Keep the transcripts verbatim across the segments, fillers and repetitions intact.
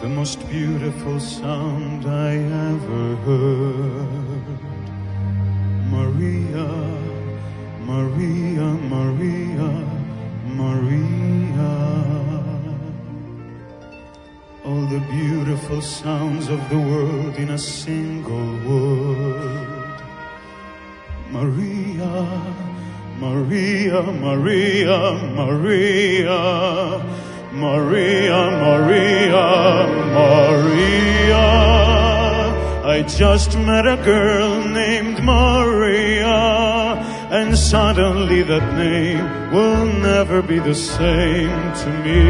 the most beautiful sound I ever heard. Maria, Maria, Maria, Maria. All the beautiful sounds of the world in a single word. Maria, Maria, Maria, Maria, Maria, Maria, Maria. I just met a girl named Maria, and suddenly that name will never be the same to me.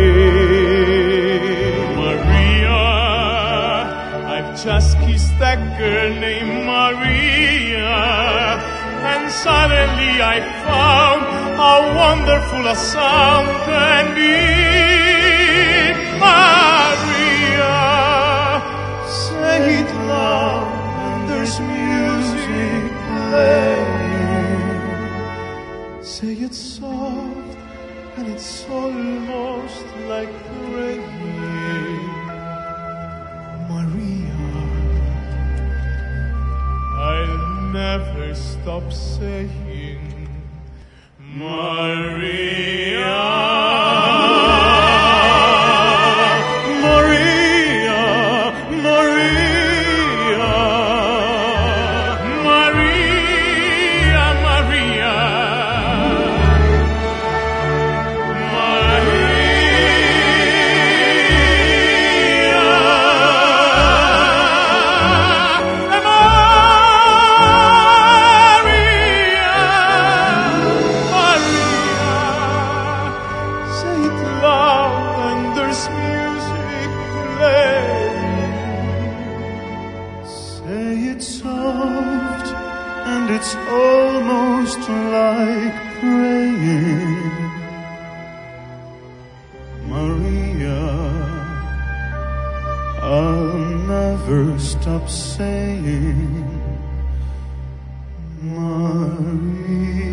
Maria, I've just kissed that girl named Maria, and suddenly I found how wonderful a sound can be. Maria, say it loud and there's music playing. Say it soft and it's almost like praying. Maria, I'll never stop saying Maria. say it soft and it's almost like praying. Maria, I'll never stop saying Maria.